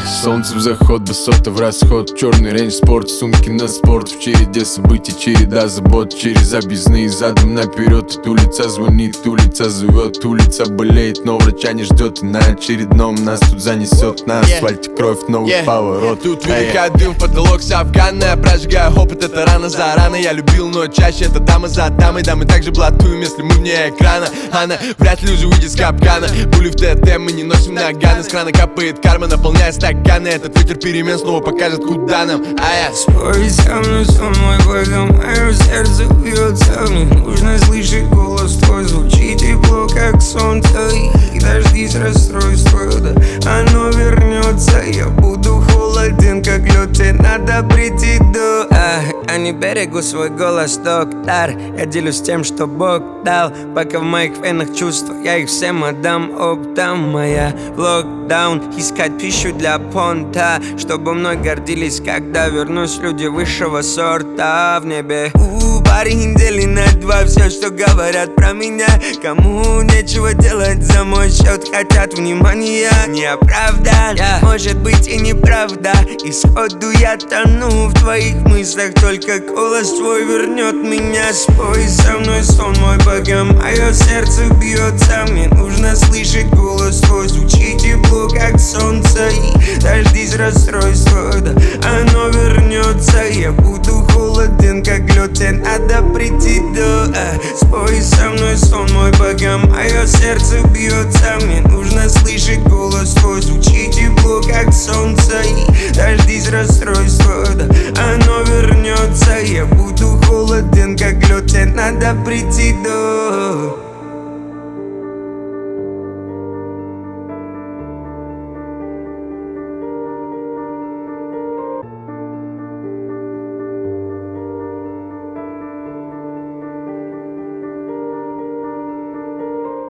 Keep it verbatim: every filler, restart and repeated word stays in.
Солнце в заход, высота в расход. Черный рейндж спорт, сумки на спорт. В череде событий, череда забот. Через объездные задом наперед. Улица звонит, улица зовет. Улица болеет, но врача не ждет. И на очередном нас тут занесет. На асфальте кровь, новый yeah. поворот. Тут выдыхает дым в потолок с афгана. Прожигаю опыт, это рано за рано. Я любил, но чаще это дама за дамой. Да, мы также блатуем, если мы вне экрана. Она вряд ли уже выйдет с капкана. Пули в ТТ, мы не носим наганы. С крана капает карма, наполняя стаканы. Этот ветер перемен снова покажет, куда нам. А я спой со мной, сон мой богом. Мое сердце бьется. Мне нужно слышать голос твой. Звучит тепло, как солнце. И дождись расстройства, да оно вернется. Я буду холоден, как лед. И надо прийти до а, я не берегу свой голос, доктор. Я делюсь тем, что Бог дал. Пока в моих венах чувства, я их всем отдам оптом. Моя в локдаун, искать пищу для понта, чтобы мной гордились, когда вернусь люди высшего сорта в небе. У парень дели на два, все, что говорят про меня. Кому нечего делать за мой счет, хотят внимания. Не оправдан, yeah. Может быть и неправда. Исходу я тону в твоих мыслях, только голос твой вернет меня. Спой со мной, сон мой богом. Мое сердце бьется, мне нужно слышать голос твой. Звучит тепло, как солнце. И дождись расстройства, да оно вернется. Я буду холоден, как лед. И надо прийти до а, спой со мной, сон мой богом. Мое сердце бьется, мне нужно слышать голос твой. Звучит тепло, как солнце. И дождись расстройства, да оно вернется. Я буду холоден, как лед. И надо прийти до